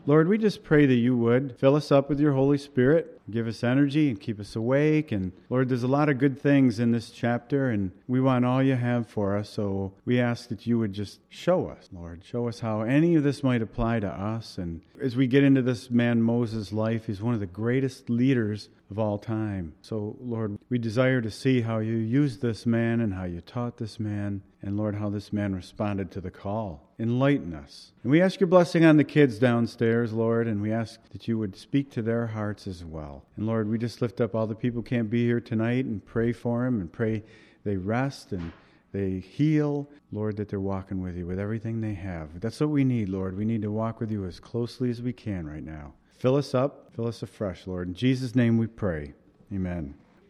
Lord, we just pray that you would fill us up with your Holy Spirit, give us energy and keep us awake. And Lord, there's a lot of good things in this chapter, and we want all you have for us. So we ask that you would just show us, Lord. Show us how any of this might apply to us. And as we get into this man Moses' life, he's one of the greatest leaders of all time. So, Lord, we desire to see how you used this man and how you taught this man, and Lord, how this man responded to the call. Enlighten us. And we ask your blessing on the kids downstairs, Lord, and we ask that you would speak to their hearts as well. And Lord, we just lift up all the people who can't be here tonight and pray for them and pray they rest and they heal, Lord, that they're walking with you with everything they have. That's what we need, Lord. We need to walk with you as closely as we can right now. Fill us up, fill us afresh, Lord. In Jesus' name we pray. Amen.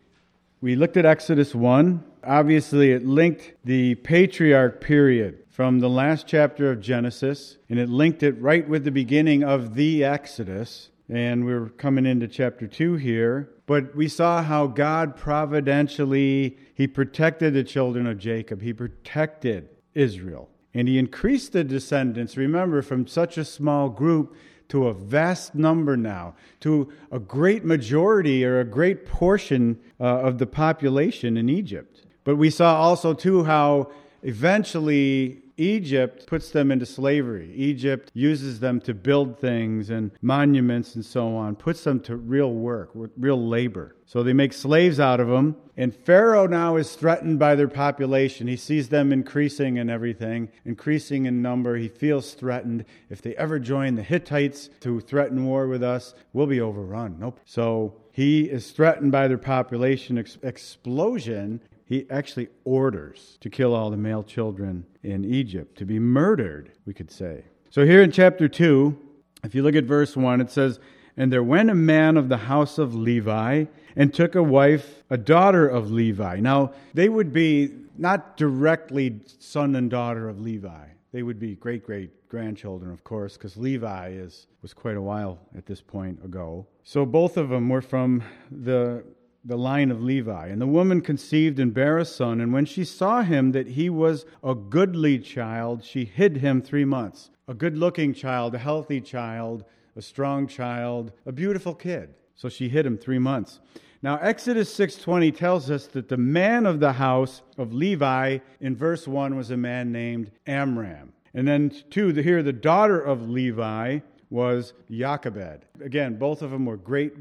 We looked at Exodus 1. Obviously, it linked the patriarch period from the last chapter of Genesis, and it linked it right with the beginning of the Exodus. And we're coming into chapter 2 here. But we saw how God providentially, he protected the children of Jacob. He protected Israel. And he increased the descendants, remember, from such a small group to a vast number now, to a great majority or a great portion of the population in Egypt. But we saw also, too, how eventually Egypt puts them into slavery. Egypt uses them to build things and monuments and so on, puts them to real work, real labor. So they make slaves out of them. And Pharaoh now is threatened by their population. He sees them increasing in everything, increasing in number. He feels threatened. If they ever join the Hittites to threaten war with us, we'll be overrun. Nope. So he is threatened by their population explosion. He actually orders to kill all the male children in Egypt, to be murdered, we could say. So here in chapter 2, if you look at verse 1, it says, "And there went a man of the house of Levi, and took a wife, a daughter of Levi." Now, they would be not directly son and daughter of Levi. They would be great-great-grandchildren, of course, because Levi was quite a while at this point ago. So both of them were from the line of Levi. "And the woman conceived and bare a son, and when she saw him that he was a goodly child, she hid him 3 months." A good-looking child, a healthy child, a strong child, a beautiful kid. So she hid him 3 months. Now, Exodus 6:20 tells us that the man of the house of Levi in verse 1 was a man named Amram. And then, here the daughter of Levi was Jochebed. Again, both of them were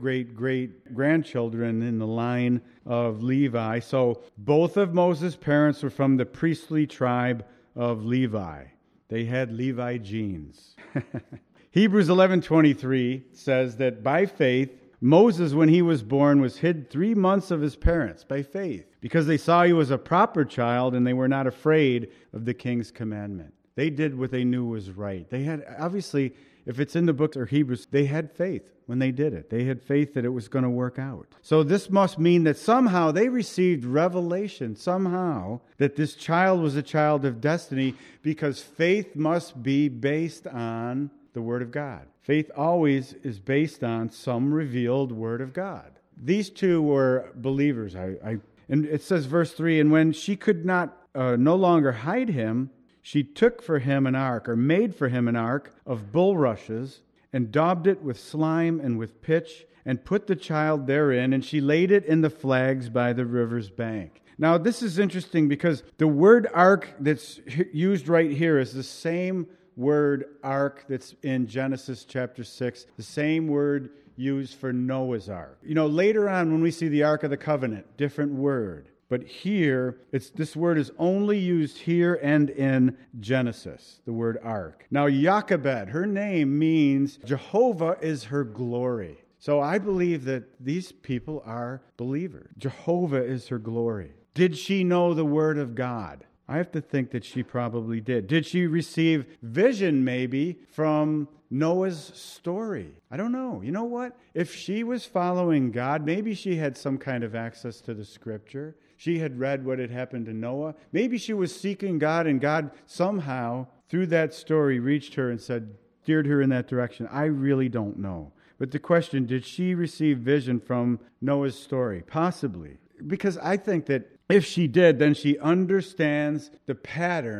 great-great-great-grandchildren in the line of Levi. So both of Moses' parents were from the priestly tribe of Levi. They had Levi genes. Hebrews 11:23 says that by faith, Moses, when he was born, was hid 3 months of his parents, by faith, because they saw he was a proper child and they were not afraid of the king's commandment. They did what they knew was right. They had, obviously, if it's in the book or Hebrews, they had faith when they did it. They had faith that it was going to work out. So this must mean that somehow they received revelation, somehow, that this child was a child of destiny, because faith must be based on the Word of God. Faith always is based on some revealed Word of God. These two were believers. And it says, verse 3, "And when she could not no longer hide him, she took for him an ark, or made for him an ark of bulrushes, and daubed it with slime and with pitch, and put the child therein, and she laid it in the flags by the river's bank." Now, this is interesting because the word ark that's used right here is the same word ark that's in Genesis chapter 6, the same word used for Noah's ark. Later on when we see the Ark of the Covenant, different word. But here, this word is only used here and in Genesis, the word ark. Now, Jochebed, her name means Jehovah is her glory. So I believe that these people are believers. Jehovah is her glory. Did she know the word of God? I have to think that she probably did. Did she receive vision maybe from Noah's story? I don't know. You know what? If she was following God, maybe she had some kind of access to the scripture. She had read what had happened to Noah. Maybe she was seeking God, and God somehow, through that story, reached her and steered her in that direction. I really don't know. But the question, did she receive vision from Noah's story? Possibly. Because I think that if she did, then she understands the pattern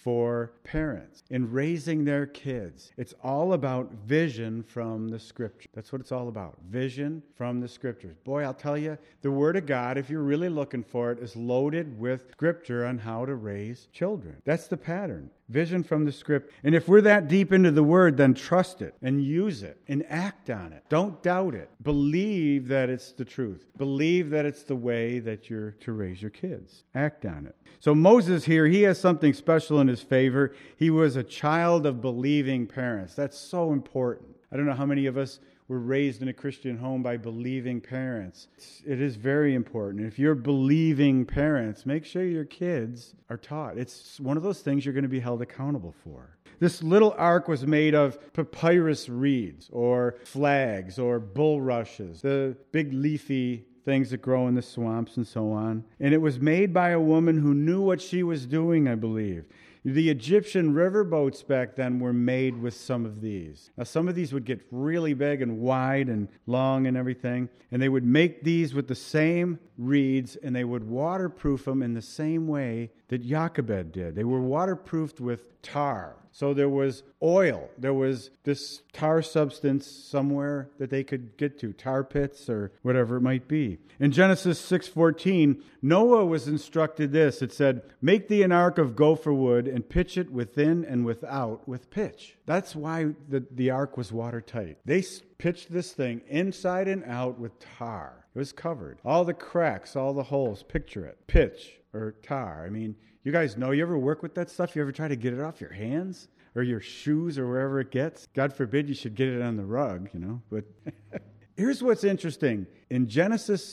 for parents in raising their kids. It's all about vision from the Scripture. That's what it's all about. Vision from the Scriptures. Boy, I'll tell you, the Word of God, if you're really looking for it, is loaded with Scripture on how to raise children. That's the pattern. Vision from the Script. And if we're that deep into the Word, then trust it and use it and act on it. Don't doubt it. Believe that it's the truth. Believe that it's the way that you're to raise your kids. Act on it. So Moses here, he has something special in his favor. He was a child of believing parents. That's so important. I don't know how many of us were raised in a Christian home by believing parents. It is very important. If you're believing parents, make sure your kids are taught. It's one of those things you're going to be held accountable for. This little ark was made of papyrus reeds or flags or bulrushes, the big leafy things that grow in the swamps and so on. And it was made by a woman who knew what she was doing, I believe. The Egyptian riverboats back then were made with some of these. Now, some of these would get really big and wide and long and everything, and they would make these with the same reeds, and they would waterproof them in the same way that Jochebed did. They were waterproofed with tar. So there was oil. There was this tar substance somewhere that they could get to, tar pits or whatever it might be. In Genesis 6:14, Noah was instructed this. It said, "Make thee an ark of gopher wood and pitch it within and without with pitch." That's why the ark was watertight. They pitched this thing inside and out with tar. It was covered. All the cracks, all the holes, picture it. Pitch or tar. I mean, you guys know, you ever work with that stuff? You ever try to get it off your hands or your shoes or wherever it gets? God forbid you should get it on the rug, But here's what's interesting. In Genesis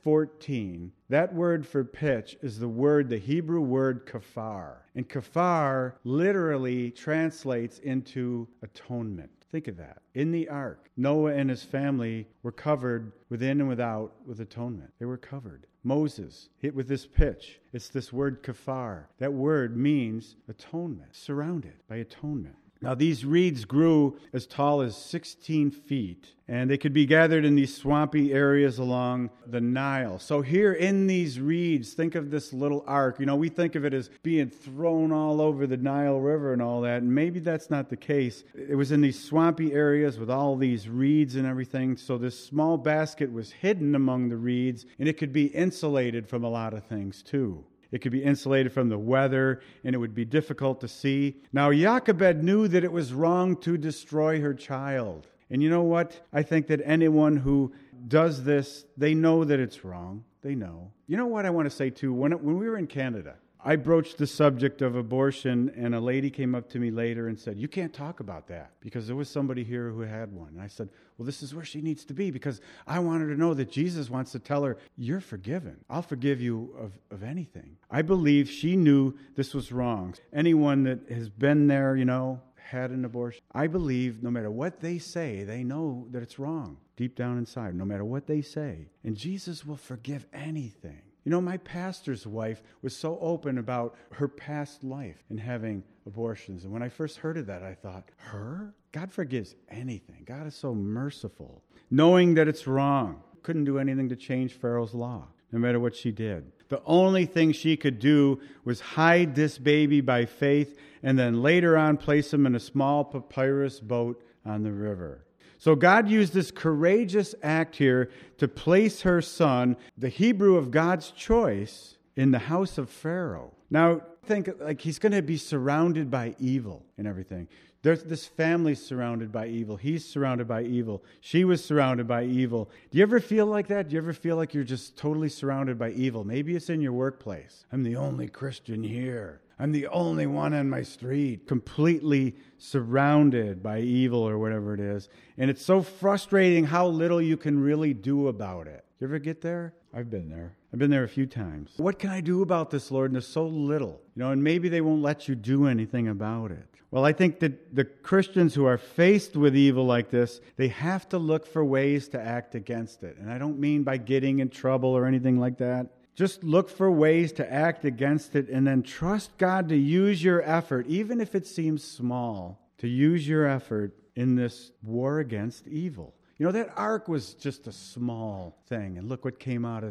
6:14, that word for pitch is the Hebrew word kafar. And kafar literally translates into atonement. Think of that. In the ark, Noah and his family were covered within and without with atonement. They were covered. Moses hit with this pitch. It's this word kafar. That word means atonement, surrounded by atonement. Now, these reeds grew as tall as 16 feet, and they could be gathered in these swampy areas along the Nile. So here in these reeds, think of this little ark. We think of it as being thrown all over the Nile River and all that, and maybe that's not the case. It was in these swampy areas with all these reeds and everything, so this small basket was hidden among the reeds, and it could be insulated from a lot of things too. It could be insulated from the weather, and it would be difficult to see. Now, Jochebed knew that it was wrong to destroy her child. And you know what? I think that anyone who does this, they know that it's wrong. They know. You know what I want to say, too? When we were in Canada, I broached the subject of abortion, and a lady came up to me later and said, "You can't talk about that," because there was somebody here who had one. And I said, "Well, this is where she needs to be, because I want her to know that Jesus wants to tell her, you're forgiven. I'll forgive you of anything." I believe she knew this was wrong. Anyone that has been there, had an abortion, I believe no matter what they say, they know that it's wrong deep down inside, no matter what they say. And Jesus will forgive anything. My pastor's wife was so open about her past life and having abortions. And when I first heard of that, I thought, her? God forgives anything. God is so merciful. Knowing that it's wrong. Couldn't do anything to change Pharaoh's law, no matter what she did. The only thing she could do was hide this baby by faith and then later on place him in a small papyrus boat on the river. So God used this courageous act here to place her son, the Hebrew of God's choice, in the house of Pharaoh. Now, think like he's going to be surrounded by evil and everything. There's this family surrounded by evil. He's surrounded by evil. She was surrounded by evil. Do you ever feel like that? Do you ever feel like you're just totally surrounded by evil? Maybe it's in your workplace. I'm the only Christian here. I'm the only one on my street. Completely surrounded by evil or whatever it is. And it's so frustrating how little you can really do about it. You ever get there? I've been there. I've been there a few times. What can I do about this, Lord? And there's so little. And maybe they won't let you do anything about it. Well, I think that the Christians who are faced with evil like this, they have to look for ways to act against it. And I don't mean by getting in trouble or anything like that. Just look for ways to act against it and then trust God to use your effort, even if it seems small, to use your effort in this war against evil. That ark was just a small thing, and look what came out of that.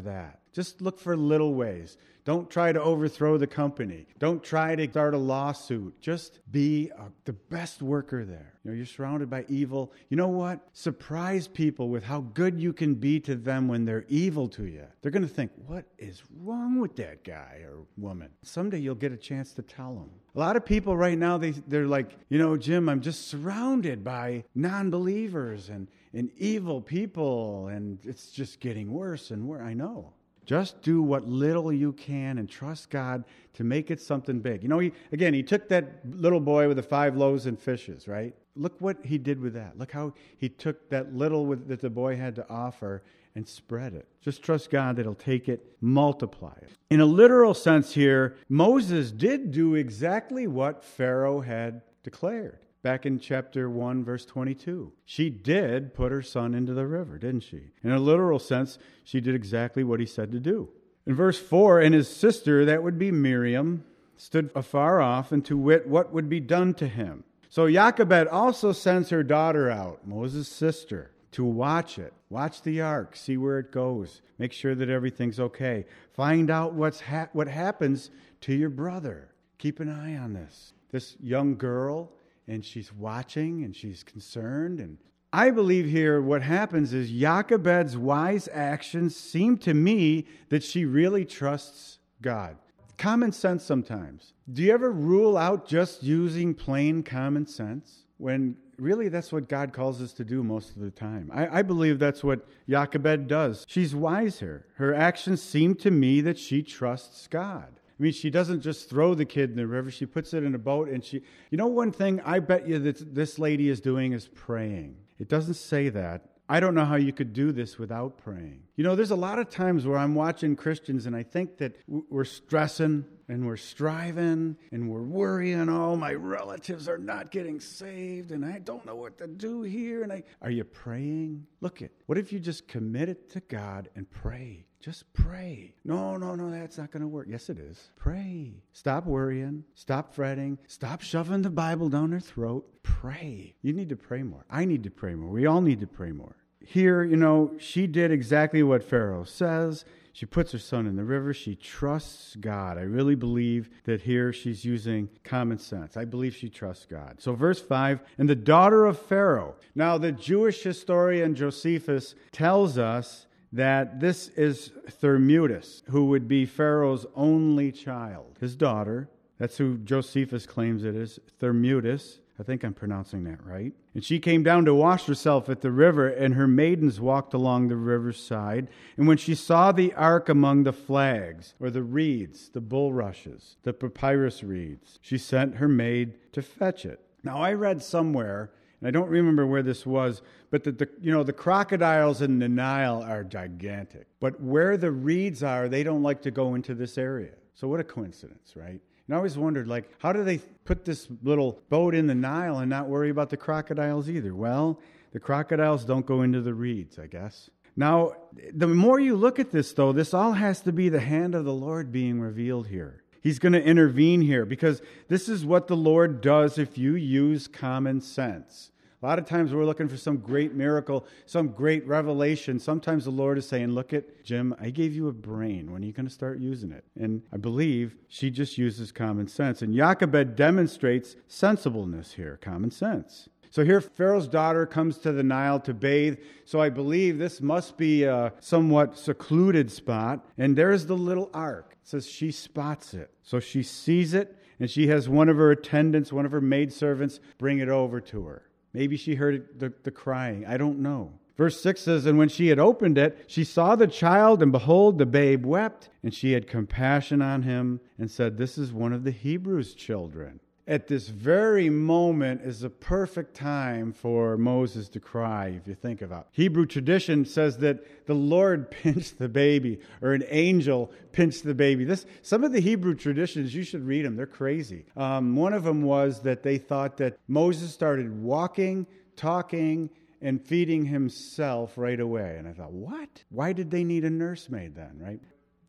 Just look for little ways. Don't try to overthrow the company. Don't try to start a lawsuit. Just be the best worker there. You're surrounded by evil. You know what? Surprise people with how good you can be to them when they're evil to you. They're going to think, what is wrong with that guy or woman? Someday you'll get a chance to tell them. A lot of people right now, they're like, Jim, I'm just surrounded by non-believers and evil people, and it's just getting worse and worse. I know. Just do what little you can and trust God to make it something big. He took that little boy with the 5 loaves and fishes, right? Look what he did with that. Look how he took that little that the boy had to offer and spread it. Just trust God that he'll take it, multiply it. In a literal sense here, Moses did do exactly what Pharaoh had declared. Back in chapter 1, verse 22. She did put her son into the river, didn't she? In a literal sense, she did exactly what he said to do. In verse 4, and his sister, that would be Miriam, stood afar off, and to wit what would be done to him. So Jochebed also sends her daughter out, Moses' sister, to watch it. Watch the ark, see where it goes. Make sure that everything's okay. Find out what happens to your brother. Keep an eye on this. This young girl, and she's watching, and she's concerned. And I believe here what happens is Jochebed's wise actions seem to me that she really trusts God. Common sense sometimes. Do you ever rule out just using plain common sense when really that's what God calls us to do most of the time? I believe that's what Jochebed does. She's wise here. Her actions seem to me that she trusts God. She doesn't just throw the kid in the river. She puts it in a boat, and one thing I bet you that this lady is doing is praying. It doesn't say that. I don't know how you could do this without praying. There's a lot of times where I'm watching Christians, and I think that we're stressing, and we're striving, and we're worrying, oh, my relatives are not getting saved, and I don't know what to do here. Are you praying? What if you just commit it to God and pray? Just pray. No, that's not going to work. Yes, it is. Pray. Stop worrying. Stop fretting. Stop shoving the Bible down their throat. Pray. You need to pray more. I need to pray more. We all need to pray more. Here, she did exactly what Pharaoh says. She puts her son in the river. She trusts God. I really believe that here she's using common sense. I believe she trusts God. So verse 5, and the daughter of Pharaoh. Now, the Jewish historian Josephus tells us that this is Thermutis, who would be Pharaoh's only child. His daughter, that's who Josephus claims it is, Thermutis. I think I'm pronouncing that right. And she came down to wash herself at the river, and her maidens walked along the river's side. And when she saw the ark among the flags, or the reeds, the bulrushes, the papyrus reeds, she sent her maid to fetch it. Now, I read somewhere, and I don't remember where this was, but the crocodiles in the Nile are gigantic. But where the reeds are, they don't like to go into this area. So what a coincidence, right? And I always wondered, how do they put this little boat in the Nile and not worry about the crocodiles either? Well, the crocodiles don't go into the reeds, I guess. Now, the more you look at this, though, this all has to be the hand of the Lord being revealed here. He's going to intervene here because this is what the Lord does if you use common sense. A lot of times we're looking for some great miracle, some great revelation. Sometimes the Lord is saying, look at Jim, I gave you a brain. When are you going to start using it? And I believe she just uses common sense. And Jochebed demonstrates sensibleness here, common sense. So here Pharaoh's daughter comes to the Nile to bathe. So I believe this must be a somewhat secluded spot. And there's the little ark. It says she spots it. So she sees it, and she has one of her attendants, one of her maidservants, bring it over to her. Maybe she heard the crying. I don't know. Verse 6 says, and when she had opened it, she saw the child, and behold, the babe wept. And she had compassion on him and said, this is one of the Hebrews' children. At this very moment is the perfect time for Moses to cry, if you think about it. Hebrew tradition says that the Lord pinched the baby, or an angel pinched the baby. Some of the Hebrew traditions, you should read them. They're crazy. One of them was that they thought that Moses started walking, talking, and feeding himself right away. And I thought, what? Why did they need a nursemaid then, right?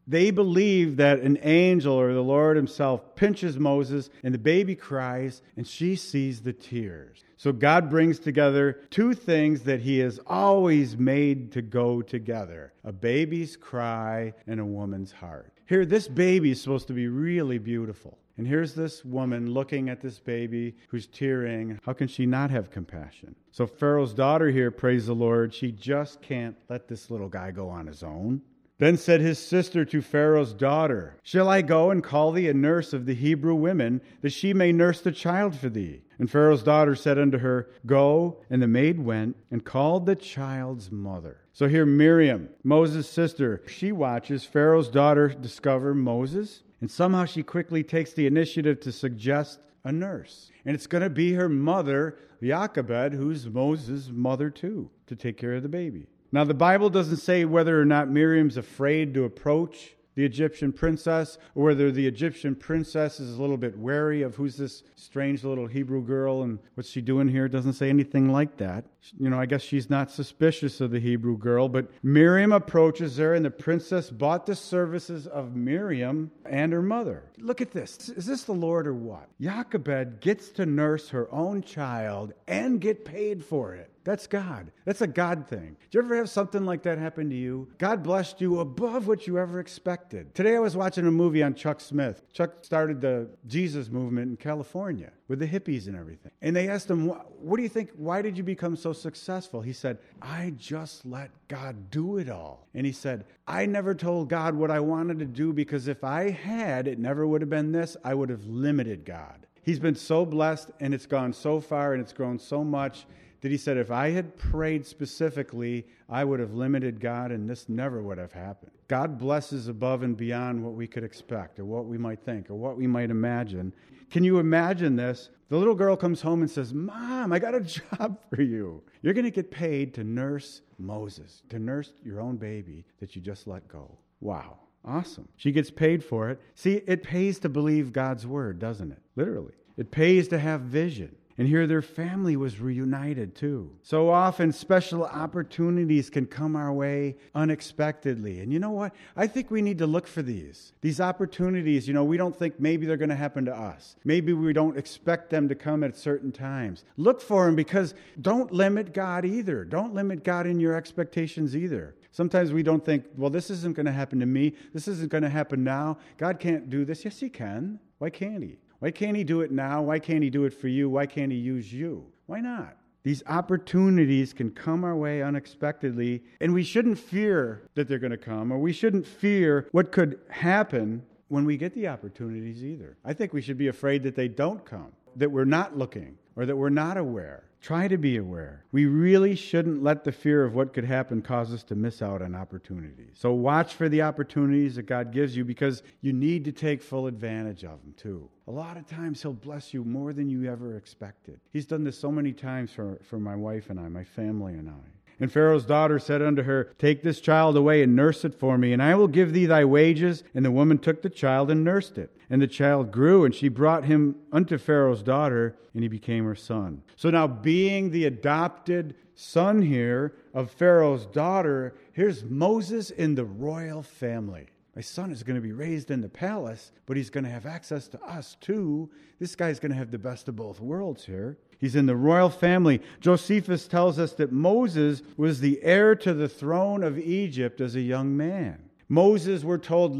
They believe that an angel or the Lord himself pinches Moses and the baby cries and she sees the tears. So God brings together two things that he has always made to go together: a baby's cry and a woman's heart. Here, this baby is supposed to be really beautiful. And here's this woman looking at this baby who's tearing. How can she not have compassion? So Pharaoh's daughter here, praise the Lord, she just can't let this little guy go on his own. Then said his sister to Pharaoh's daughter, "Shall I go and call thee a nurse of the Hebrew women, that she may nurse the child for thee?" And Pharaoh's daughter said unto her, "Go." And the maid went and called the child's mother. So here Miriam, Moses' sister, she watches Pharaoh's daughter discover Moses, and somehow she quickly takes the initiative to suggest a nurse. And it's going to be her mother, Jochebed, who's Moses' mother too, to take care of the baby. Now, the Bible doesn't say whether or not Miriam's afraid to approach the Egyptian princess, or whether the Egyptian princess is a little bit wary of who's this strange little Hebrew girl and what's she doing here. It doesn't say anything like that. I guess she's not suspicious of the Hebrew girl, but Miriam approaches her, and the princess bought the services of Miriam and her mother. Look at this. Is this the Lord or what? Jochebed gets to nurse her own child and get paid for it. That's God. That's a God thing. Did you ever have something like that happen to you? God blessed you above what you ever expected. Today I was watching a movie on Chuck Smith. Chuck started the Jesus movement in California with the hippies and everything. And they asked him, what do you think, why did you become so successful? He said, I just let God do it all. And he said, I never told God what I wanted to do, because if I had, it never would have been this. I would have limited God. He's been so blessed, and it's gone so far, and it's grown so much, that he said, if I had prayed specifically, I would have limited God, and this never would have happened. God blesses above and beyond what we could expect, or what we might think, or what we might imagine. Can you imagine this? The little girl comes home and says, Mom, I got a job for you. You're going to get paid to nurse Moses, to nurse your own baby that you just let go. Wow. Awesome. She gets paid for it. See, it pays to believe God's word, doesn't it? Literally. It pays to have vision. And here their family was reunited too. So often special opportunities can come our way unexpectedly. And you know what? I think we need to look for these. These opportunities, we don't think maybe they're going to happen to us. Maybe we don't expect them to come at certain times. Look for them, because don't limit God either. Don't limit God in your expectations either. Sometimes we don't think, well, this isn't going to happen to me. This isn't going to happen now. God can't do this. Yes, he can. Why can't he? Why can't he do it now? Why can't he do it for you? Why can't he use you? Why not? These opportunities can come our way unexpectedly, and we shouldn't fear that they're going to come, or we shouldn't fear what could happen when we get the opportunities either. I think we should be afraid that they don't come, that we're not looking, or that we're not aware. Try to be aware. We really shouldn't let the fear of what could happen cause us to miss out on opportunities. So watch for the opportunities that God gives you, because you need to take full advantage of them too. A lot of times he'll bless you more than you ever expected. He's done this so many times for my wife and I, my family and I. And Pharaoh's daughter said unto her, Take this child away and nurse it for me, and I will give thee thy wages. And the woman took the child and nursed it. And the child grew, and she brought him unto Pharaoh's daughter, and he became her son. So now, being the adopted son here of Pharaoh's daughter, here's Moses in the royal family. My son is going to be raised in the palace, but he's going to have access to us too. This guy's going to have the best of both worlds here. He's in the royal family. Josephus tells us that Moses was the heir to the throne of Egypt as a young man. Moses, we're told,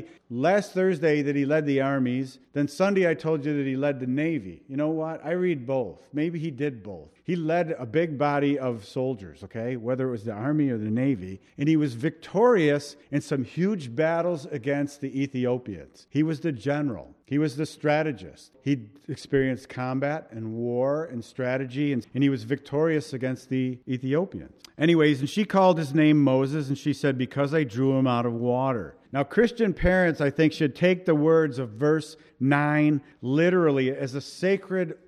last Thursday that he led the armies. Then Sunday I told you that he led the Navy. You know what? I read both. Maybe he did both. He led a big body of soldiers, okay, whether it was the army or the Navy, and he was victorious in some huge battles against the Ethiopians. He was the general. He was the strategist. He experienced combat and war and strategy, and he was victorious against the Ethiopians. Anyways, and she called his name Moses, and she said, because I drew him out of water. Now, Christian parents, I think, should take the words of verse 9 literally as a sacred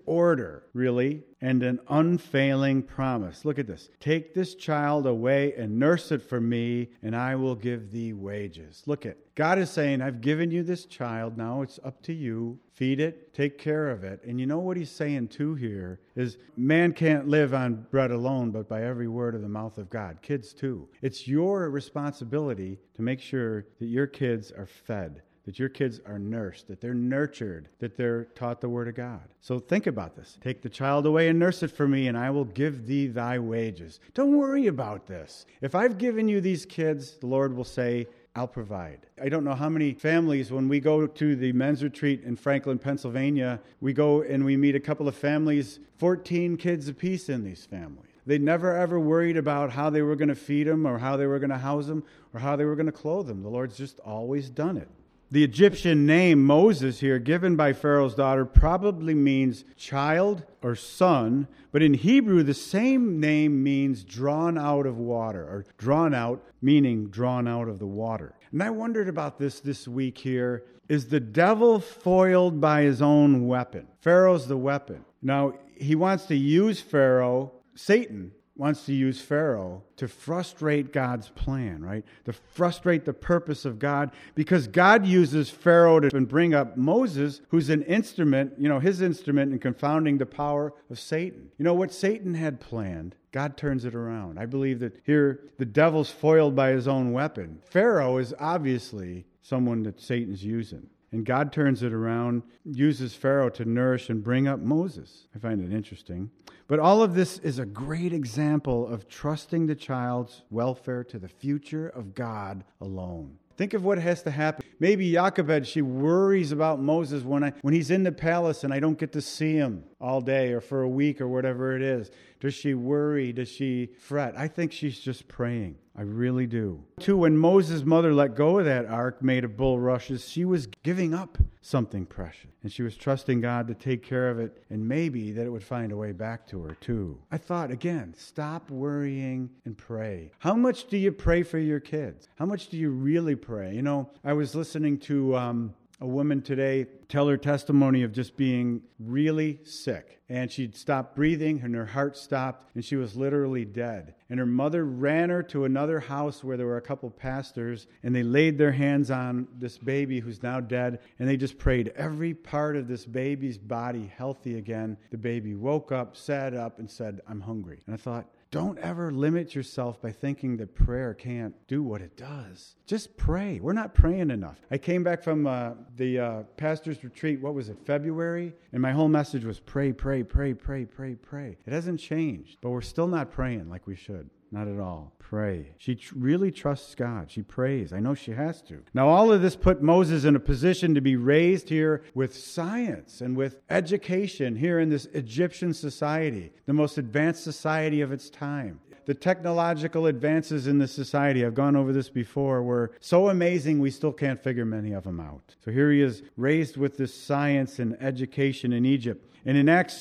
order, really, and an unfailing promise. Look at this. Take this child away and nurse it for me, and I will give thee wages. Look at God is saying, I've given you this child. Now it's up to you. Feed it. Take care of it. And you know what he's saying too here is man can't live on bread alone, but by every word of the mouth of God. Kids too. It's your responsibility to make sure that your kids are fed, that your kids are nursed, that they're nurtured, that they're taught the Word of God. So think about this. Take the child away and nurse it for me, and I will give thee thy wages. Don't worry about this. If I've given you these kids, the Lord will say, I'll provide. I don't know how many families, when we go to the men's retreat in Franklin, Pennsylvania, we go and we meet a couple of families, 14 kids apiece in these families. They never ever worried about how they were going to feed them or how they were going to house them or how they were going to clothe them. The Lord's just always done it. The Egyptian name Moses here, given by Pharaoh's daughter, probably means child or son, but in Hebrew, the same name means drawn out of water, or drawn out, meaning drawn out of the water. And I wondered about this week here. Is the devil foiled by his own weapon? Pharaoh's the weapon. Now, he wants to use Pharaoh, Satan wants to use Pharaoh to frustrate God's plan, right? To frustrate the purpose of God, because God uses Pharaoh to bring up Moses, who's an instrument, his instrument in confounding the power of Satan. You know what Satan had planned? God turns it around. I believe that here the devil's foiled by his own weapon. Pharaoh is obviously someone that Satan's using. And God turns it around, uses Pharaoh to nourish and bring up Moses. I find it interesting. But all of this is a great example of trusting the child's welfare to the future of God alone. Think of what has to happen. Maybe Jochebed, she worries about Moses when he's in the palace and I don't get to see him all day or for a week or whatever it is. Does she worry? Does she fret? I think she's just praying. I really do. Too, when Moses' mother let go of that ark made of bulrushes, she was giving up something precious. And she was trusting God to take care of it, and maybe that it would find a way back to her too. I thought, again, stop worrying and pray. How much do you pray for your kids? How much do you really pray? I was listening to a woman today tell her testimony of just being really sick. And she'd stopped breathing and her heart stopped and she was literally dead. And her mother ran her to another house where there were a couple pastors and they laid their hands on this baby who's now dead and they just prayed every part of this baby's body healthy again. The baby woke up, sat up, and said, I'm hungry. And I thought, don't ever limit yourself by thinking that prayer can't do what it does. Just pray. We're not praying enough. I came back from the pastor's retreat, February? And my whole message was pray, pray, pray, pray, pray, pray. It hasn't changed, but we're still not praying like we should. Not at all. Pray. She really trusts God. She prays. I know she has to. Now, all of this put Moses in a position to be raised here with science and with education here in this Egyptian society, the most advanced society of its time. The technological advances in this society, I've gone over this before, were so amazing we still can't figure many of them out. So here he is raised with this science and education in Egypt. And in Acts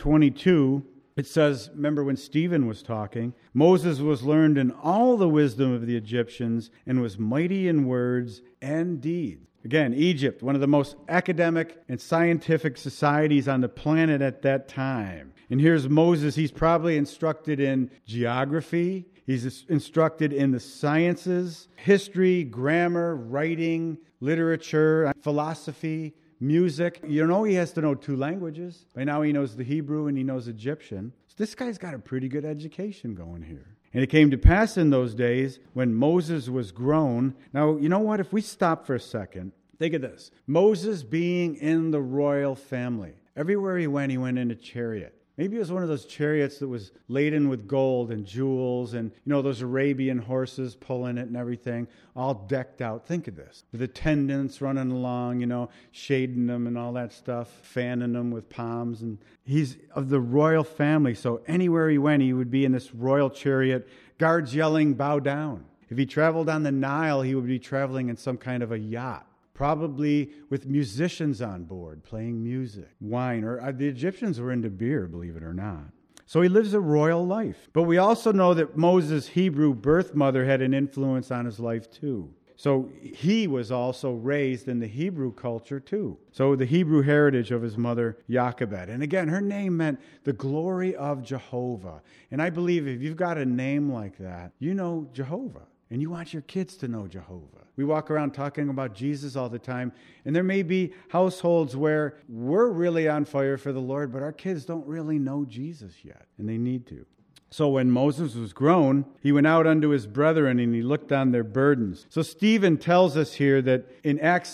7:22, it says, remember when Stephen was talking, Moses was learned in all the wisdom of the Egyptians and was mighty in words and deeds. Again, Egypt, one of the most academic and scientific societies on the planet at that time. And here's Moses. He's probably instructed in geography. He's instructed in the sciences, history, grammar, writing, literature, philosophy, music. He has to know 2 languages. By now he knows the Hebrew and he knows Egyptian. So this guy's got a pretty good education going here. And it came to pass in those days when Moses was grown. Now, you know what? If we stop for a second, think of this. Moses being in the royal family. Everywhere he went in a chariot. Maybe it was one of those chariots that was laden with gold and jewels and, those Arabian horses pulling it and everything, all decked out. Think of this. With attendants running along, shading them and all that stuff, fanning them with palms. And he's of the royal family, so anywhere he went, he would be in this royal chariot, guards yelling, bow down. If he traveled on the Nile, he would be traveling in some kind of a yacht. Probably with musicians on board playing music, wine, or the Egyptians were into beer, believe it or not. So he lives a royal life. But we also know that Moses' Hebrew birth mother had an influence on his life too. So he was also raised in the Hebrew culture too. So the Hebrew heritage of his mother, Jochebed. And again, her name meant the glory of Jehovah. And I believe if you've got a name like that, you know Jehovah. And you want your kids to know Jehovah. We walk around talking about Jesus all the time, and there may be households where we're really on fire for the Lord, but our kids don't really know Jesus yet, and they need to. So when Moses was grown, he went out unto his brethren, and he looked on their burdens. So Stephen tells us here that in Acts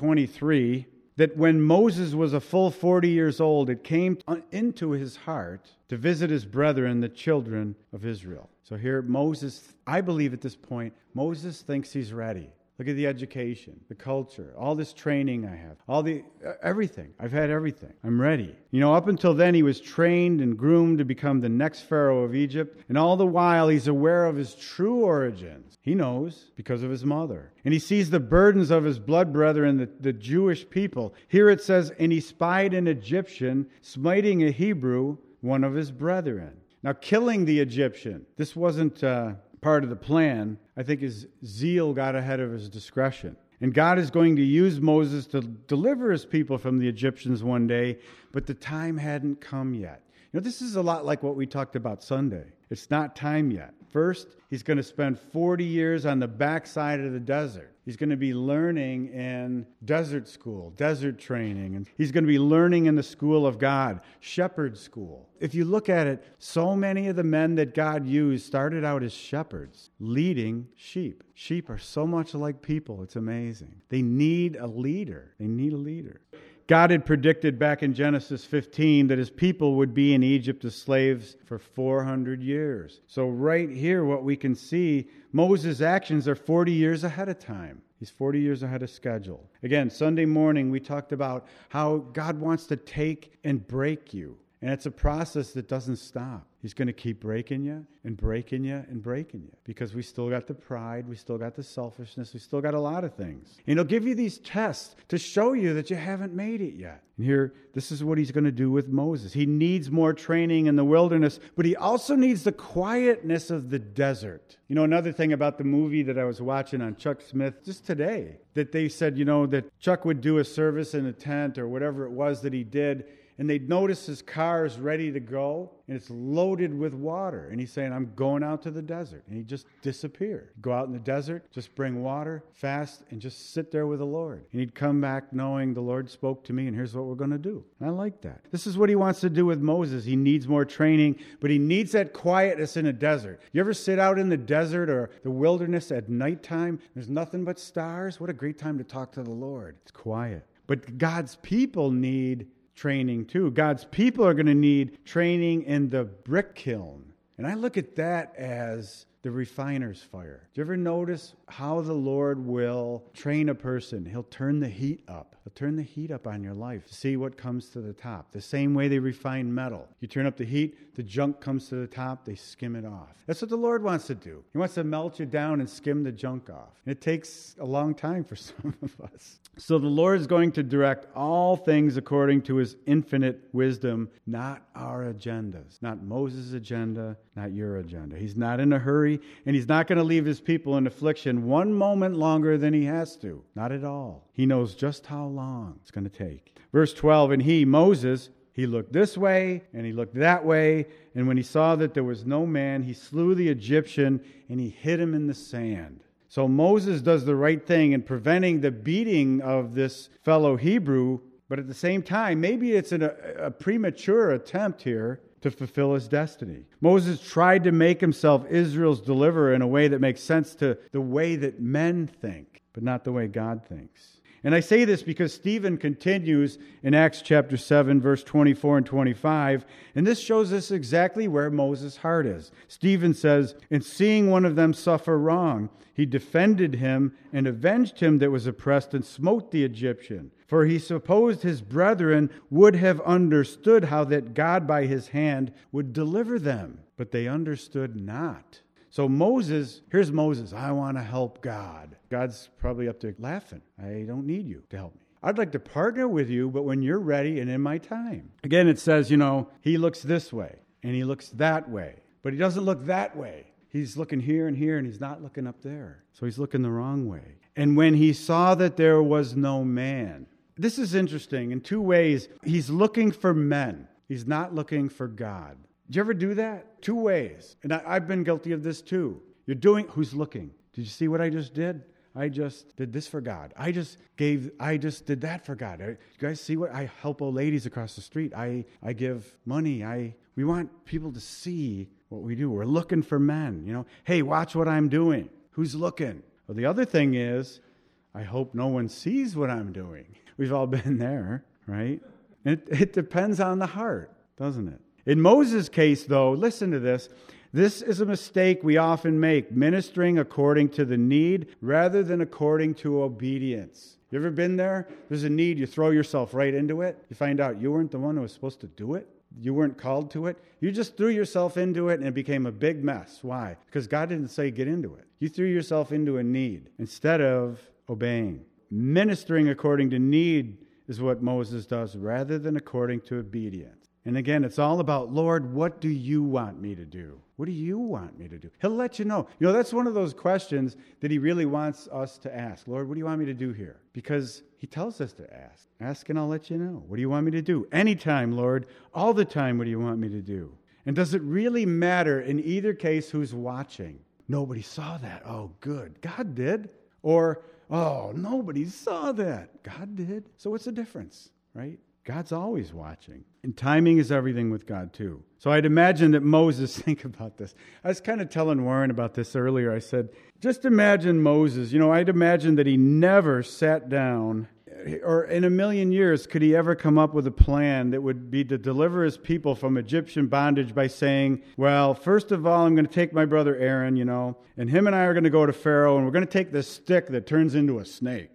7:23, that when Moses was a full 40 years old, it came into his heart to visit his brethren, the children of Israel. So here Moses, I believe at this point, Moses thinks he's ready. Look at the education, the culture, all this training I have, everything. I've had everything. I'm ready. Up until then, he was trained and groomed to become the next Pharaoh of Egypt. And all the while, he's aware of his true origins. He knows because of his mother. And he sees the burdens of his blood brethren, the Jewish people. Here it says, and he spied an Egyptian, smiting a Hebrew, one of his brethren. Now, killing the Egyptian, this wasn't part of the plan. I think his zeal got ahead of his discretion. And God is going to use Moses to deliver his people from the Egyptians one day, but the time hadn't come yet. This is a lot like what we talked about Sunday. It's not time yet. First, he's going to spend 40 years on the backside of the desert. He's going to be learning in desert school, desert training. And he's going to be learning in the school of God, shepherd school. If you look at it, so many of the men that God used started out as shepherds, leading sheep. Sheep are so much like people. It's amazing. They need a leader. They need a leader. God had predicted back in Genesis 15 that his people would be in Egypt as slaves for 400 years. So right here, what we can see, Moses' actions are 40 years ahead of time. He's 40 years ahead of schedule. Again, Sunday morning, we talked about how God wants to take and break you. And it's a process that doesn't stop. He's going to keep breaking you and breaking you and breaking you because we still got the pride, we still got the selfishness, we still got a lot of things. And he'll give you these tests to show you that you haven't made it yet. And here, this is what he's going to do with Moses. He needs more training in the wilderness, but he also needs the quietness of the desert. Another thing about the movie that I was watching on Chuck Smith just today, that they said, that Chuck would do a service in a tent or whatever it was that he did, and they'd notice his car is ready to go, and it's loaded with water. And he's saying, I'm going out to the desert. And he just disappeared. Go out in the desert, just bring water, fast, and just sit there with the Lord. And he'd come back knowing the Lord spoke to me, and here's what we're going to do. And I like that. This is what he wants to do with Moses. He needs more training, but he needs that quietness in a desert. You ever sit out in the desert or the wilderness at nighttime? There's nothing but stars. What a great time to talk to the Lord. It's quiet. But God's people need training too. God's people are going to need training in the brick kiln. And I look at that as the refiner's fire. Do you ever notice how the Lord will train a person? He'll turn the heat up. He'll turn the heat up on your life to see what comes to the top. The same way they refine metal. You turn up the heat, the junk comes to the top, they skim it off. That's what the Lord wants to do. He wants to melt you down and skim the junk off. And it takes a long time for some of us. So the Lord is going to direct all things according to his infinite wisdom, not our agendas. Not Moses' agenda, not your agenda. He's not in a hurry, and he's not going to leave his people in affliction one moment longer than he has to. Not at all. He knows just how long it's going to take. Verse 12, and he, Moses, he looked this way and he looked that way, and when he saw that there was no man, he slew the Egyptian and he hid him in the sand. So Moses does the right thing in preventing the beating of this fellow Hebrew, but at the same time, maybe it's a premature attempt here to fulfill his destiny. Moses tried to make himself Israel's deliverer in a way that makes sense to the way that men think, but not the way God thinks. And I say this because Stephen continues in Acts chapter 7, verse 24 and 25, and this shows us exactly where Moses' heart is. Stephen says, and seeing one of them suffer wrong, he defended him and avenged him that was oppressed and smote the Egyptian. For he supposed his brethren would have understood how that God by his hand would deliver them, but they understood not. So Moses, here's Moses, I want to help God. God's probably up there laughing. I don't need you to help me. I'd like to partner with you, but when you're ready and in my time. Again, it says, he looks this way and he looks that way, but he doesn't look that way. he's looking here and here, and he's not looking up there. So he's looking the wrong way. And when he saw that there was no man, this is interesting. In two ways, he's looking for men. He's not looking for God. Did you ever do that? Two ways. And I've been guilty of this too. You're doing, who's looking? Did you see what I just did? I just did this for God. I just did that for God. You guys see what? I help old ladies across the street. I give money. We want people to see what we do. We're looking for men, Hey, watch what I'm doing. Who's looking? Well, the other thing is, I hope no one sees what I'm doing. We've all been there, right? It depends on the heart, doesn't it? In Moses' case, though, listen to this. This is a mistake we often make, ministering according to the need rather than according to obedience. You ever been there? There's a need, you throw yourself right into it. You find out you weren't the one who was supposed to do it. You weren't called to it. You just threw yourself into it and it became a big mess. Why? Because God didn't say get into it. You threw yourself into a need instead of obeying. Ministering according to need is what Moses does rather than according to obedience. And again, it's all about, Lord, what do you want me to do? What do you want me to do? He'll let you know. That's one of those questions that he really wants us to ask. Lord, what do you want me to do here? Because he tells us to ask. Ask and I'll let you know. What do you want me to do? Anytime, Lord. All the time, what do you want me to do? And does it really matter in either case who's watching? Nobody saw that. Oh, good. God did. Or, oh, nobody saw that. God did. So what's the difference, right? God's always watching. And timing is everything with God, too. So I'd imagine that Moses, think about this. I was kind of telling Warren about this earlier. I said, just imagine Moses. I'd imagine that he never sat down, or in a million years could he ever come up with a plan that would be to deliver his people from Egyptian bondage by saying, well, first of all, I'm going to take my brother Aaron, and him and I are going to go to Pharaoh, and we're going to take this stick that turns into a snake.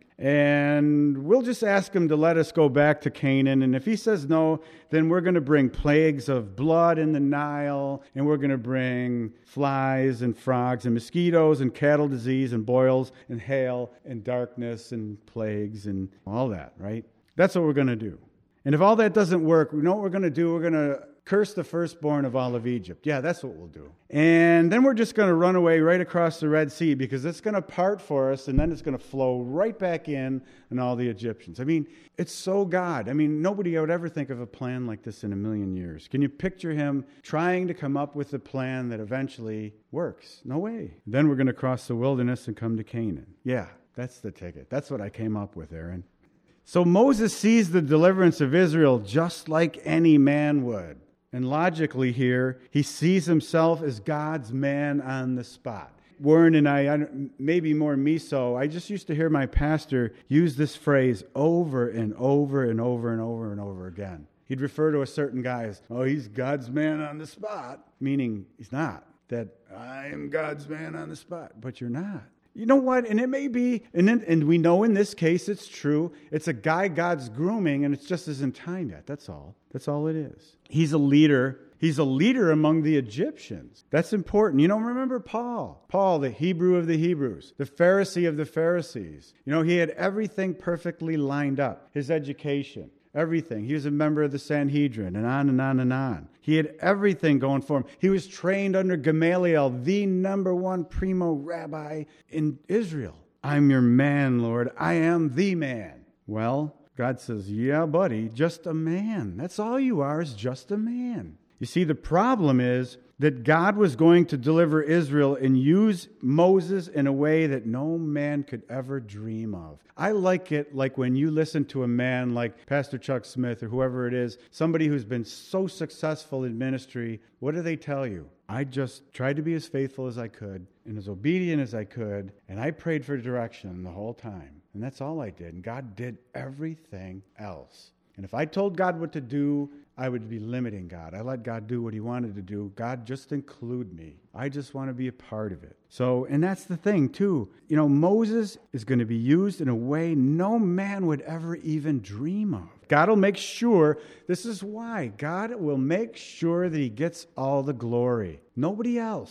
And we'll just ask him to let us go back to Canaan. And if he says no, then we're going to bring plagues of blood in the Nile. And we're going to bring flies and frogs and mosquitoes and cattle disease and boils and hail and darkness and plagues and all that, right? That's what we're going to do. And if all that doesn't work, we know what we're going to do. We're going to curse the firstborn of all of Egypt. Yeah, that's what we'll do. And then we're just going to run away right across the Red Sea because it's going to part for us and then it's going to flow right back in on all the Egyptians. It's so God. Nobody would ever think of a plan like this in a million years. Can you picture him trying to come up with a plan that eventually works? No way. Then we're going to cross the wilderness and come to Canaan. Yeah, that's the ticket. That's what I came up with, Aaron. So Moses sees the deliverance of Israel just like any man would. And logically here, he sees himself as God's man on the spot. Warren and I, maybe more me so, I just used to hear my pastor use this phrase over and over and over and over and over again. He'd refer to a certain guy as, oh, he's God's man on the spot, meaning he's not. That I'm God's man on the spot, but you're not. You know what? And it may be, and we know in this case it's true. It's a guy God's grooming, and it's just isn't time yet. That's all. That's all it is. He's a leader. He's a leader among the Egyptians. That's important. Remember Paul, the Hebrew of the Hebrews, the Pharisee of the Pharisees. He had everything perfectly lined up. His education, everything. He was a member of the Sanhedrin, and on and on and on. He had everything going for him. He was trained under Gamaliel, the number one primo rabbi in Israel. I'm your man, Lord. I am the man. Well, God says, yeah, buddy, just a man. That's all you are, is just a man. You see, the problem is that God was going to deliver Israel and use Moses in a way that no man could ever dream of. I like it like when you listen to a man like Pastor Chuck Smith or whoever it is, somebody who's been so successful in ministry, what do they tell you? I just tried to be as faithful as I could and as obedient as I could, and I prayed for direction the whole time. And that's all I did. And God did everything else. And if I told God what to do, I would be limiting God. I let God do what he wanted to do. God, just include me. I just want to be a part of it. So, and that's the thing too. Moses is going to be used in a way no man would ever even dream of. God will make sure, this is why, God will make sure that he gets all the glory. Nobody else.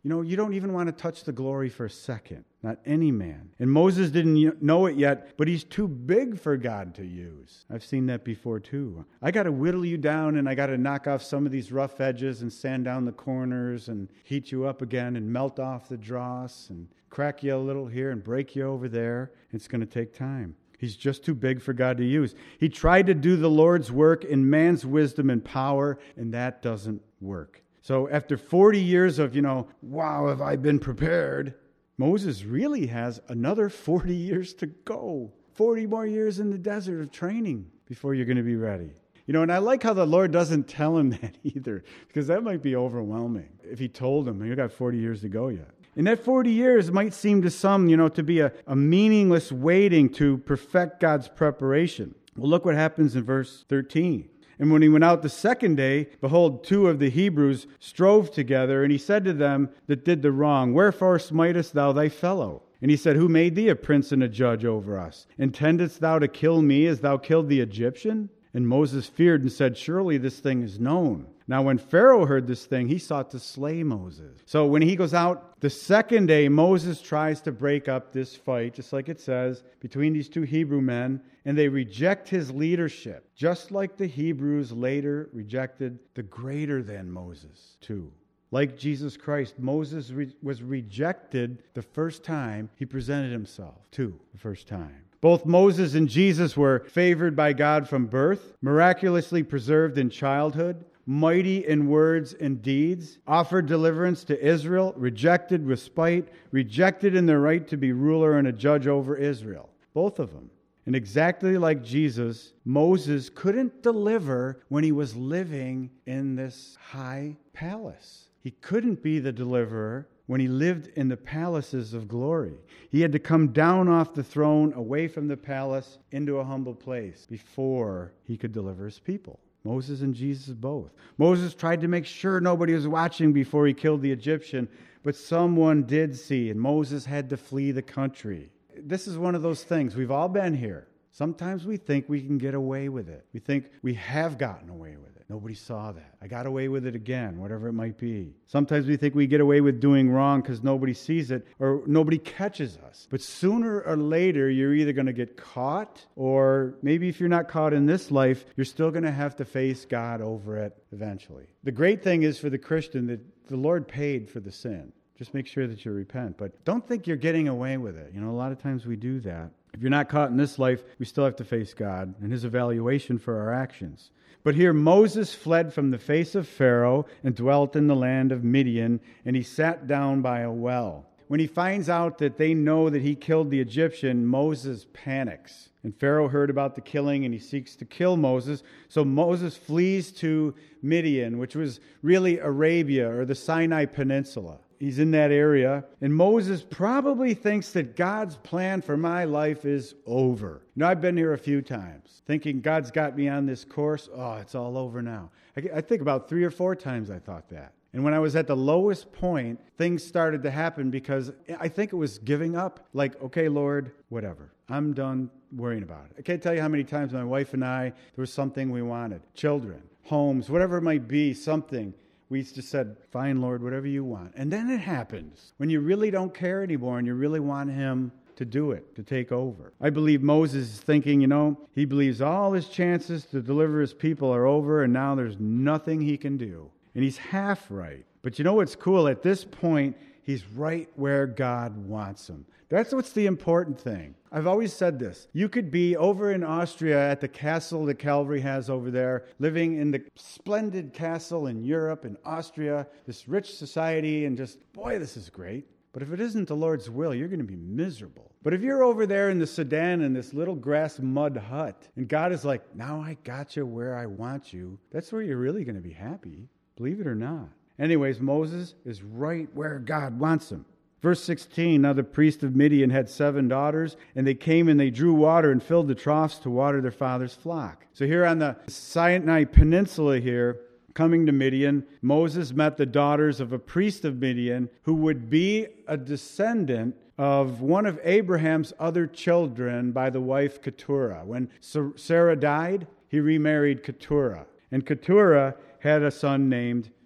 You don't even want to touch the glory for a second. Not any man. And Moses didn't know it yet, but he's too big for God to use. I've seen that before too. I got to whittle you down, and I got to knock off some of these rough edges and sand down the corners and heat you up again and melt off the dross and crack you a little here and break you over there. It's going to take time. He's just too big for God to use. He tried to do the Lord's work in man's wisdom and power, and that doesn't work. So after 40 years of, wow, have I been prepared, Moses really has another 40 years to go. 40 more years in the desert of training before you're going to be ready. And I like how the Lord doesn't tell him that either, because that might be overwhelming if he told him, you got 40 years to go yet. And that 40 years might seem to some, to be a meaningless waiting to perfect God's preparation. Well, look what happens in verse 13. And when he went out the second day, behold, 2 of the Hebrews strove together, and he said to them that did the wrong, Wherefore smitest thou thy fellow? And he said, Who made thee a prince and a judge over us? Intendest thou to kill me as thou killed the Egyptian? And Moses feared and said, Surely this thing is known. Now when Pharaoh heard this thing, he sought to slay Moses. So when he goes out the second day, Moses tries to break up this fight, just like it says, between these 2 Hebrew men, and they reject his leadership, just like the Hebrews later rejected the greater than Moses too. Like Jesus Christ, Moses was rejected the first time he presented himself to the first time. Both Moses and Jesus were favored by God from birth, miraculously preserved in childhood, mighty in words and deeds, offered deliverance to Israel, rejected with spite, rejected in their right to be ruler and a judge over Israel. Both of them. And exactly like Jesus, Moses couldn't deliver when he was living in this high palace. He couldn't be the deliverer when he lived in the palaces of glory. He had to come down off the throne, away from the palace, into a humble place before he could deliver his people. Moses and Jesus both. Moses tried to make sure nobody was watching before he killed the Egyptian, but someone did see, and Moses had to flee the country. This is one of those things. We've all been here. Sometimes we think we can get away with it. We think we have gotten away with it. Nobody saw that. I got away with it again, whatever it might be. Sometimes we think we get away with doing wrong because nobody sees it or nobody catches us. But sooner or later, you're either going to get caught, or maybe if you're not caught in this life, you're still going to have to face God over it eventually. The great thing is for the Christian that the Lord paid for the sin. Just make sure that you repent. But don't think you're getting away with it. A lot of times we do that. If you're not caught in this life, we still have to face God and his evaluation for our actions. But here Moses fled from the face of Pharaoh and dwelt in the land of Midian, and he sat down by a well. When he finds out that they know that he killed the Egyptian, Moses panics. And Pharaoh heard about the killing, and he seeks to kill Moses. So Moses flees to Midian, which was really Arabia or the Sinai Peninsula. He's in that area. And Moses probably thinks that God's plan for my life is over. I've been here a few times thinking God's got me on this course. Oh, it's all over now. I think about 3 or 4 times I thought that. And when I was at the lowest point, things started to happen because I think it was giving up. Like, okay, Lord, whatever. I'm done worrying about it. I can't tell you how many times my wife and I, there was something we wanted. Children, homes, whatever it might be, something. We just said, fine, Lord, whatever you want. And then it happens when you really don't care anymore and you really want him to do it, to take over. I believe Moses is thinking, he believes all his chances to deliver his people are over and now there's nothing he can do. And he's half right. But what's cool? At this point, he's right where God wants him. That's what's the important thing. I've always said this. You could be over in Austria at the castle that Calvary has over there, living in the splendid castle in Europe and Austria, this rich society, and just, boy, this is great. But if it isn't the Lord's will, you're going to be miserable. But if you're over there in the Sudan in this little grass mud hut, and God is like, now I got you where I want you, that's where you're really going to be happy, believe it or not. Anyways, Moses is right where God wants him. Verse 16, now the priest of Midian had 7 daughters, and they came and they drew water and filled the troughs to water their father's flock. So here on the Sinai Peninsula here, coming to Midian, Moses met the daughters of a priest of Midian who would be a descendant of one of Abraham's other children by the wife Keturah. When Sarah died, he remarried Keturah. And Keturah had a son named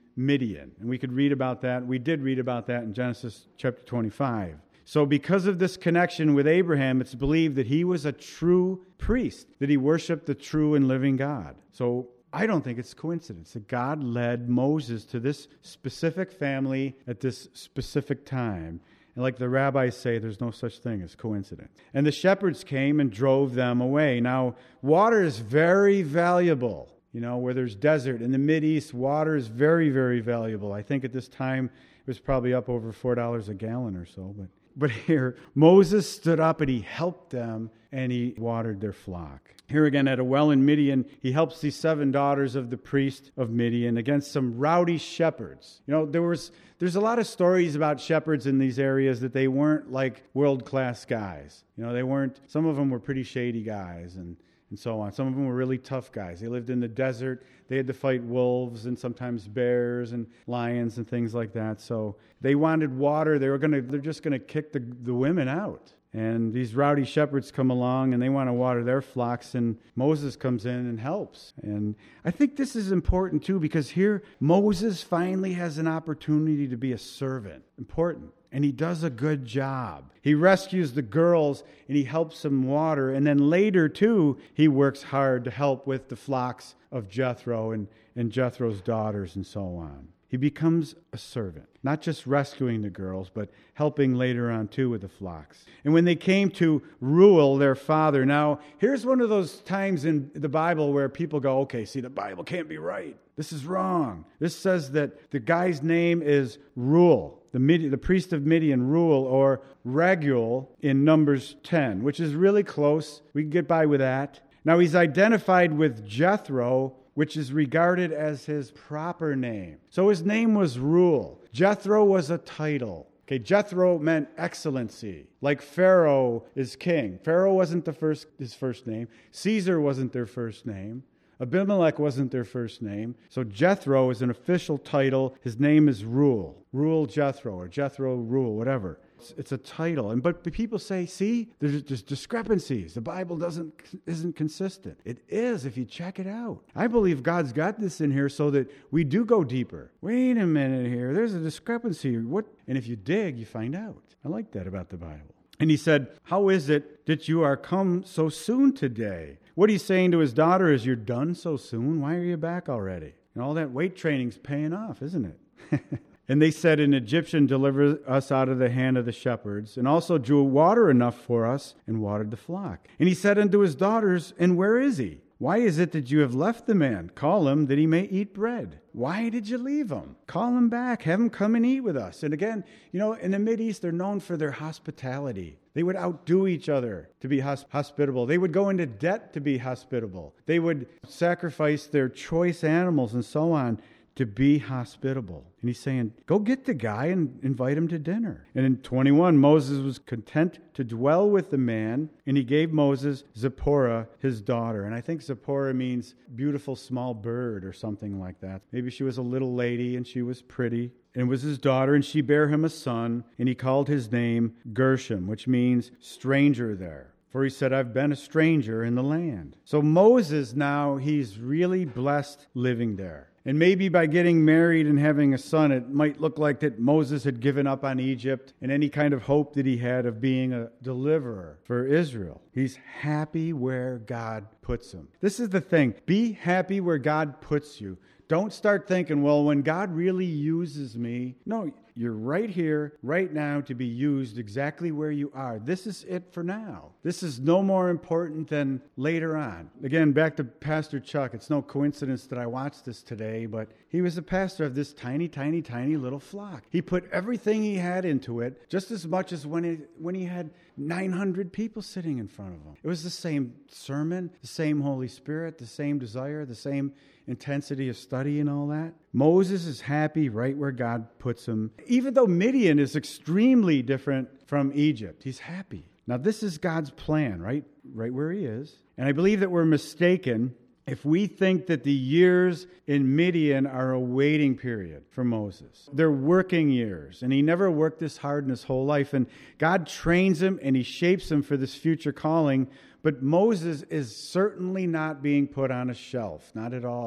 Midian. And we could read about that. We did read about that in Genesis chapter 25. So because of this connection with Abraham, it's believed that he was a true priest, that he worshiped the true and living God. So I don't think it's coincidence that God led Moses to this specific family at this specific time. And like the rabbis say, there's no such thing as coincidence. And the shepherds came and drove them away. Now, water is very valuable. You know, where there's desert. In the Mideast, water is very, very valuable. I think at this time it was probably up over $4 a gallon or so. But here, Moses stood up and he helped them and he watered their flock. Here again at a well in Midian, he helps these 7 daughters of the priest of Midian against some rowdy shepherds. You know, there's a lot of stories about shepherds in these areas that they weren't like world-class guys. You know, some of them were pretty shady guys and so on. Some of them were really tough guys. They lived in the desert. They had to fight wolves and sometimes bears and lions and things like that. So they wanted water. They're just going to kick the women out. And these rowdy shepherds come along and they want to water their flocks, and Moses comes in and helps. And I think this is important too, because here Moses finally has an opportunity to be a servant. Important. And he does a good job. He rescues the girls and he helps them water. And then later, too, he works hard to help with the flocks of Jethro and Jethro's daughters and so on. He becomes a servant, not just rescuing the girls, but helping later on, too, with the flocks. And when they came to Reuel, their father, now, here's one of those times in the Bible where people go, okay, see, the Bible can't be right. This is wrong. This says that the guy's name is Reuel, the priest of Midian, Reuel, or Raguel in Numbers 10, which is really close. We can get by with that. Now, he's identified with Jethro, which is regarded as his proper name. So his name was Reuel. Jethro was a title. Okay, Jethro meant excellency. Like Pharaoh is king. Pharaoh wasn't his first name. Caesar wasn't their first name. Abimelech wasn't their first name. So Jethro is an official title. His name is Reuel. Reuel Jethro, or Jethro Reuel, whatever. It's a title. But people say, see, there's discrepancies. The Bible isn't consistent. It is if you check it out. I believe God's got this in here so that we do go deeper. Wait a minute here. There's a discrepancy. What? And if you dig, you find out. I like that about the Bible. And he said, how is it that you are come so soon today? What he's saying to his daughter is, you're done so soon? Why are you back already? And all that weight training's paying off, isn't it? And they said, an Egyptian delivered us out of the hand of the shepherds, and also drew water enough for us, and watered the flock. And he said unto his daughters, and where is he? Why is it that you have left the man? Call him that he may eat bread. Why did you leave him? Call him back. Have him come and eat with us. And again, you know, in the Mideast, they're known for their hospitality. They would outdo each other to be hospitable. They would go into debt to be hospitable. They would sacrifice their choice animals and so on to be hospitable. And he's saying, go get the guy and invite him to dinner. And in 21, Moses was content to dwell with the man, and he gave Moses Zipporah, his daughter. And I think Zipporah means beautiful small bird or something like that. Maybe she was a little lady and she was pretty. And it was his daughter, and she bare him a son, and he called his name Gershom, which means stranger there. For he said, I've been a stranger in the land. So Moses now, he's really blessed living there. And maybe by getting married and having a son, it might look like that Moses had given up on Egypt and any kind of hope that he had of being a deliverer for Israel. He's happy where God puts him. This is the thing. Be happy where God puts you. Don't start thinking, well, when God really uses me. No, you're right here, right now, to be used exactly where you are. This is it for now. This is no more important than later on. Again, back to Pastor Chuck. It's no coincidence that I watched this today, but he was a pastor of this tiny, tiny, tiny little flock. He put everything he had into it, just as much as when he had 900 people sitting in front of him. It was the same sermon, the same Holy Spirit, the same desire, the same intensity of study and all that. Moses is happy right where God puts him. Even though Midian is extremely different from Egypt, he's happy. Now, this is God's plan, right where he is. And I believe that we're mistaken if we think that the years in Midian are a waiting period for Moses. They're working years, and he never worked this hard in his whole life. And God trains him, and he shapes him for this future calling. But Moses is certainly not being put on a shelf, not at all.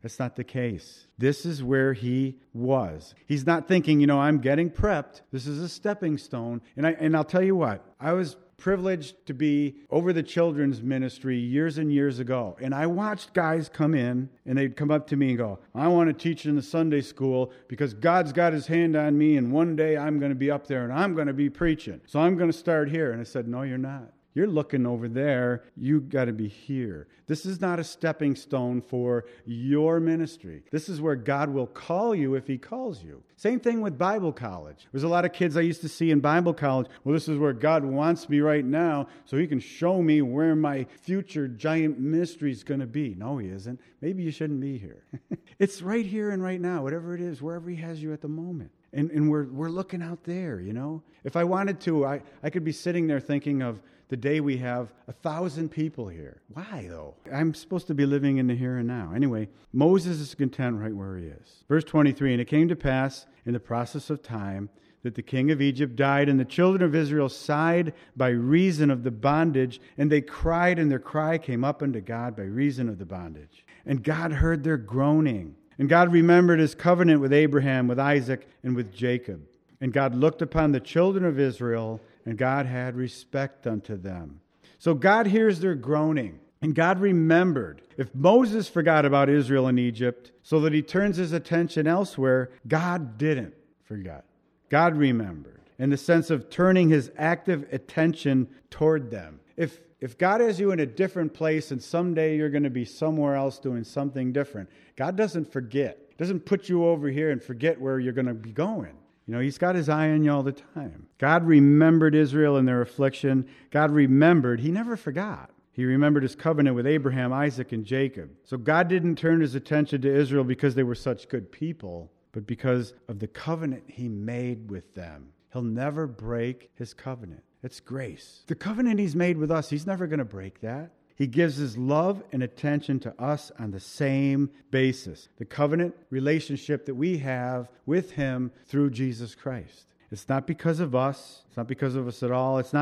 That's not the case. This is where he was. He's not thinking, I'm getting prepped. This is a stepping stone. And I'll tell you what, I was privileged to be over the children's ministry years and years ago. And I watched guys come in and they'd come up to me and go, I want to teach in the Sunday school because God's got his hand on me and one day I'm going to be up there and I'm going to be preaching. So I'm going to start here. And I said, no, you're not. You're looking over there. You got to be here. This is not a stepping stone for your ministry. This is where God will call you if he calls you. Same thing with Bible college. There's a lot of kids I used to see in Bible college. Well, this is where God wants me right now so he can show me where my future giant ministry is going to be. No, he isn't. Maybe you shouldn't be here. It's right here and right now, whatever it is, wherever he has you at the moment. And we're looking out there, If I wanted to, I could be sitting there thinking of the day we have 1,000 people here. Why, though? I'm supposed to be living in the here and now. Anyway, Moses is content right where he is. Verse 23, and it came to pass in the process of time that the king of Egypt died, and the children of Israel sighed by reason of the bondage, and they cried, and their cry came up unto God by reason of the bondage. And God heard their groaning. And God remembered his covenant with Abraham, with Isaac, and with Jacob. And God looked upon the children of Israel, and God had respect unto them. So God hears their groaning, and God remembered. If Moses forgot about Israel and Egypt so that he turns his attention elsewhere, God didn't forget. God remembered in the sense of turning his active attention toward them. If God has you in a different place and someday you're going to be somewhere else doing something different, God doesn't forget. He doesn't put you over here and forget where you're going to be going. He's got his eye on you all the time. God remembered Israel in their affliction. God remembered. He never forgot. He remembered his covenant with Abraham, Isaac, and Jacob. So God didn't turn his attention to Israel because they were such good people, but because of the covenant he made with them. He'll never break his covenant. It's grace. The covenant he's made with us, he's never going to break that. He gives his love and attention to us on the same basis. The covenant relationship that we have with him through Jesus Christ. It's not because of us. It's not because of us at all. It's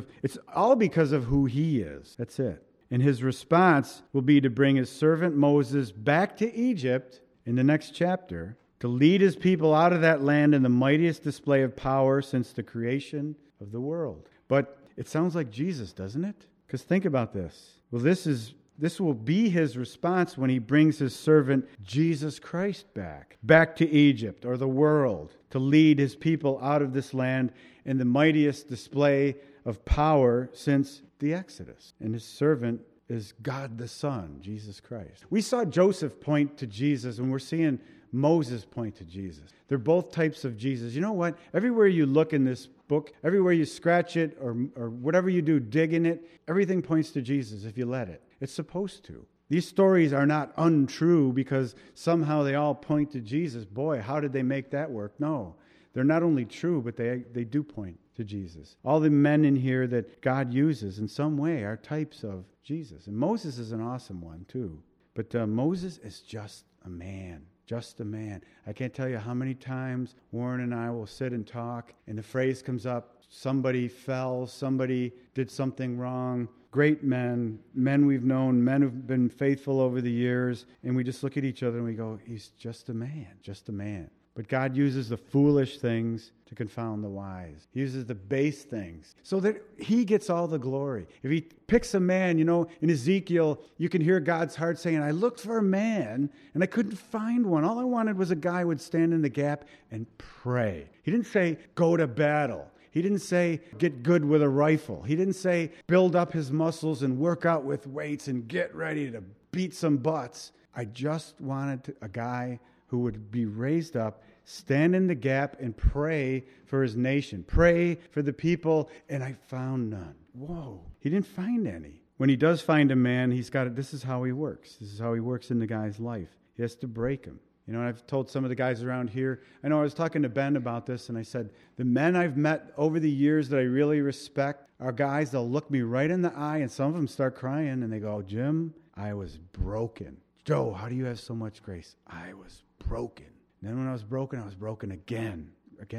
all because of who he is. That's it. And his response will be to bring his servant Moses back to Egypt in the next chapter to lead his people out of that land in the mightiest display of power since the creation of the world. But it sounds like Jesus, doesn't it? Because think about this. Well, this will be his response when he brings his servant Jesus Christ back to Egypt or the world to lead his people out of this land in the mightiest display of power since the Exodus. And his servant is God the Son, Jesus Christ. We saw Joseph point to Jesus, and we're seeing Moses point to Jesus. They're both types of Jesus. You know what? Everywhere you look in this book, everywhere you scratch it or whatever you do, dig in it, everything points to Jesus if you let it. It's supposed to. These stories are not untrue because somehow they all point to Jesus. Boy, how did they make that work? No. They're not only true, but they do point to Jesus. All the men in here that God uses in some way are types of Jesus. And Moses is an awesome one too. But Moses is just a man. Just a man. I can't tell you how many times Warren and I will sit and talk, and the phrase comes up, somebody fell, somebody did something wrong. Great men we've known, men who've been faithful over the years, and we just look at each other and we go, he's just a man, just a man. But God uses the foolish things to confound the wise. He uses the base things so that he gets all the glory. If he picks a man, in Ezekiel, you can hear God's heart saying, I looked for a man and I couldn't find one. All I wanted was a guy who would stand in the gap and pray. He didn't say, go to battle. He didn't say, get good with a rifle. He didn't say, build up his muscles and work out with weights and get ready to beat some butts. I just wanted a guy who would be raised up, stand in the gap, and pray for his nation. Pray for the people, and I found none. Whoa. He didn't find any. When he does find a man, this is how he works. This is how he works in the guy's life. He has to break him. I've told some of the guys around here, I know I was talking to Ben about this, and I said, the men I've met over the years that I really respect are guys that'll look me right in the eye, and some of them start crying, and they go, Jim, I was broken. Joe, how do you have so much grace? I was broken. And then when I was broken again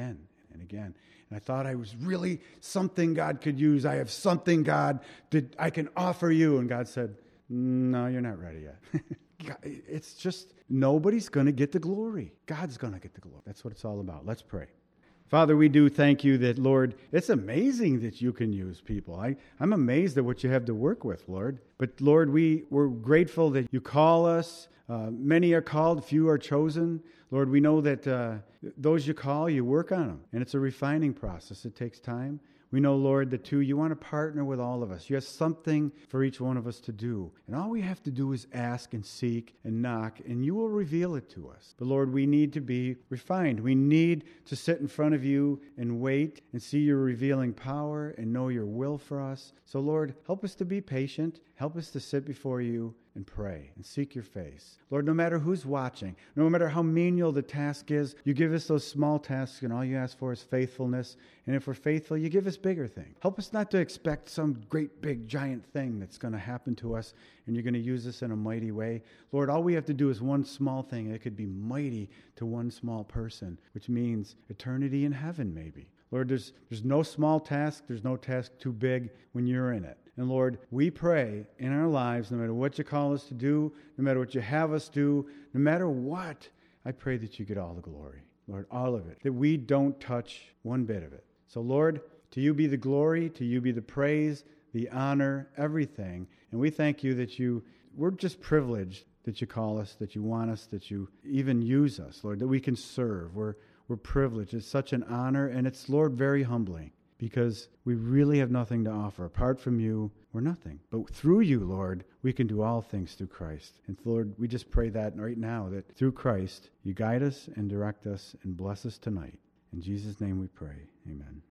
and again. And I thought I was really something God could use. I have something, God, that I can offer you. And God said, no, you're not ready yet. it's just nobody's going to get the glory. God's going to get the glory. That's what it's all about. Let's pray. Father, we do thank you that, Lord, it's amazing that you can use people. I'm amazed at what you have to work with, Lord. But, Lord, we're grateful that you call us. Many are called, few are chosen. Lord, we know that those you call, you work on them. And it's a refining process. It takes time. We know, Lord, that too, you want to partner with all of us. You have something for each one of us to do. And all we have to do is ask and seek and knock, and you will reveal it to us. But Lord, we need to be refined. We need to sit in front of you and wait and see your revealing power and know your will for us. So Lord, help us to be patient. Help us to sit before you and pray and seek your face. Lord, no matter who's watching, no matter how menial the task is, you give us those small tasks and all you ask for is faithfulness. And if we're faithful, you give us bigger things. Help us not to expect some great big giant thing that's going to happen to us and you're going to use us in a mighty way. Lord, all we have to do is one small thing. And it could be mighty to one small person, which means eternity in heaven maybe. Lord, there's no small task. There's no task too big when you're in it. And Lord, we pray in our lives, no matter what you call us to do, no matter what you have us do, no matter what, I pray that you get all the glory. Lord, all of it, that we don't touch one bit of it. So Lord, to you be the glory, to you be the praise, the honor, everything. And we thank you that we're just privileged that you call us, that you want us, that you even use us, Lord, that we can serve. We're privileged. It's such an honor, and it's, Lord, very humbling because we really have nothing to offer. Apart from you, we're nothing. But through you, Lord, we can do all things through Christ. And Lord, we just pray that right now, that through Christ, you guide us and direct us and bless us tonight. In Jesus' name we pray. Amen.